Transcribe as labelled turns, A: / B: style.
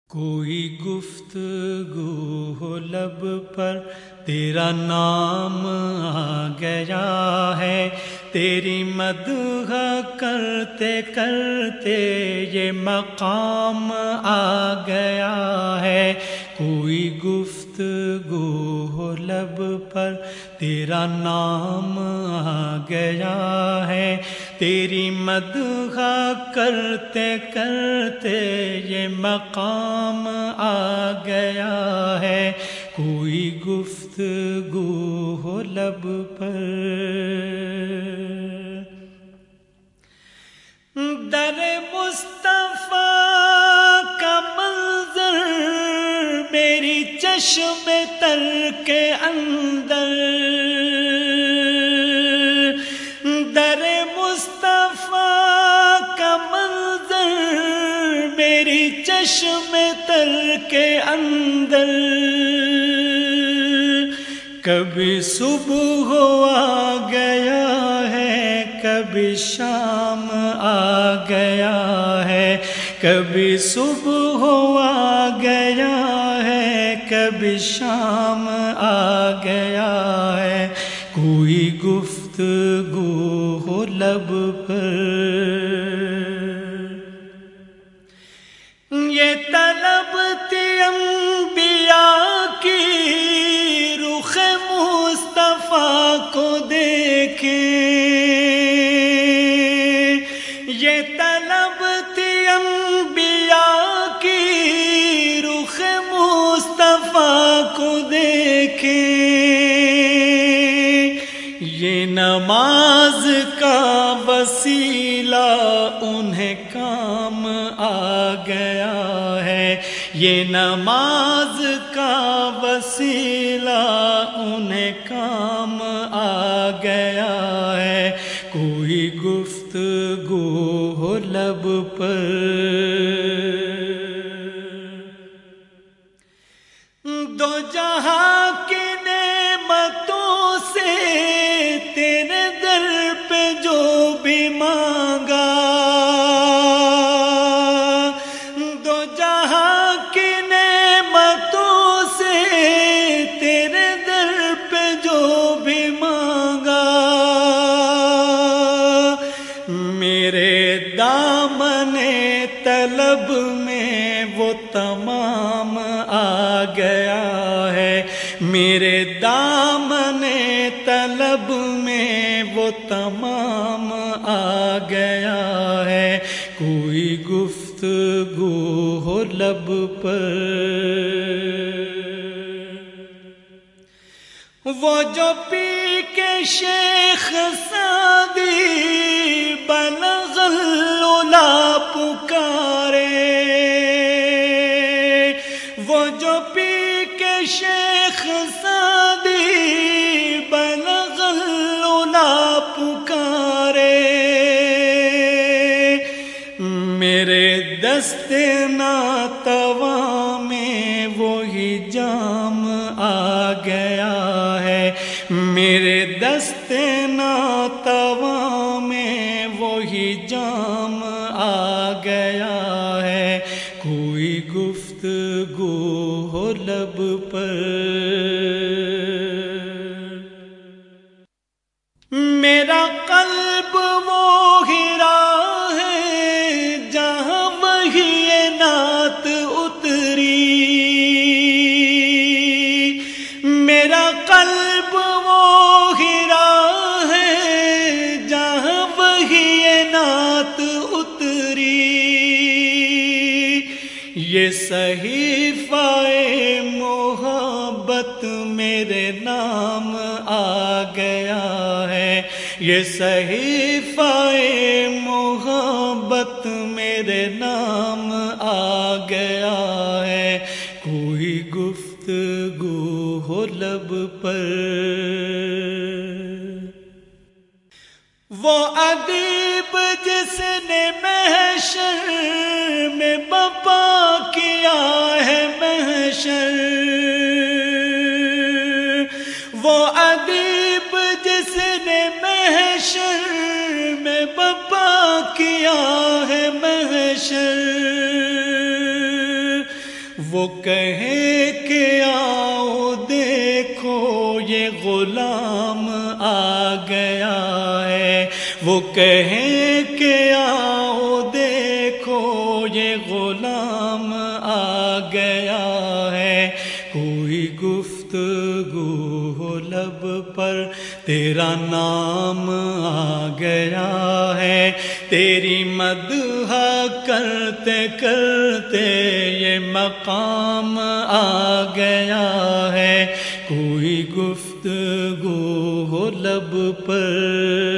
A: کوئی گفتگو ہو لب پر تیرا نام آ گیا ہے، تیری مدح کرتے کرتے یہ مقام آ گیا ہے۔ کوئی گفتگو ہو لب پر تیرا نام آ گیا ہے، تیری مدح کرتے کرتے یہ مقام آ گیا ہے۔ کوئی گفتگو ہو لب پر، در مصطفیٰ کا منظر میری چشم تر کے اندر، در مصطفیٰ کا منظر میری چشم تر کے اندر، کبھی صبح آ گیا ہے کبھی شام آ گیا ہے، کبھی صبح آ گیا ہے کبھی شام آ گیا ہے۔ کوئی گفتگو ہو لب پر، یہ طلب تھی انبیاء کی رخ مصطفیٰ کو دیکھیں، یہ طلب تھی انبیاء کی رخ مصطفیٰ کو دیکھیں، یہ نماز کا وسیلہ انہیں کام آ گیا ہے، یہ نماز کا وسیلہ انہیں کام آ گیا ہے۔ کوئی گفتگو ہو لب پر، دو جہاں کی نعمتوں سے تیرے در پہ جو بھی مانگا، دو جہاں کی نعمتوں سے تیرے در پہ جو بھی مانگا، میرے دامن طلب میں وہ تمام آ گیا ہے، میرے دامن طلب میں وہ تمام آ گیا ہے۔ کوئی گفتگو ہو لب پر، وہ جو پی کے شیخ سعدی بلغ العلا پکارے، وہ جو پی کے شیخ سعدی بلغ العلا پکارے، میرے دست ناتواں میں وہی جام آ گیا ہے، میرے دست ناتواں میں وہی جام آ گیا ہے۔ کوئی گفتگو ہو لب پر، میرا قلب وہ ہیرا ہے جہاں وہی نعت اتری، میرا قلب وہ ہیرا ہے جہاں وہی نعت اتری، یہ صحیفہ محبت میرے نام آ گیا ہے، یہ صحیفہ محبت میرے نام آ گیا ہے۔ کوئی گفتگو ہو لب پر، وہ ادیب جس نے محشر میں بپا کیا ہے محشر، وہ ادیب جس نے محشر میں بپا کیا ہے محشر، وہ کہے کہ آؤ دیکھو یہ غلام آ گیا ہے، وہ کہے کہ آؤ دیکھو یہ غلام آ گیا ہے، کوئی گفتگو ہو لب پر تیرا نام آ گیا ہے، تیری مدح کرتے کرتے یہ مقام آ گیا ہے، کوئی گفتگو ہو لب پر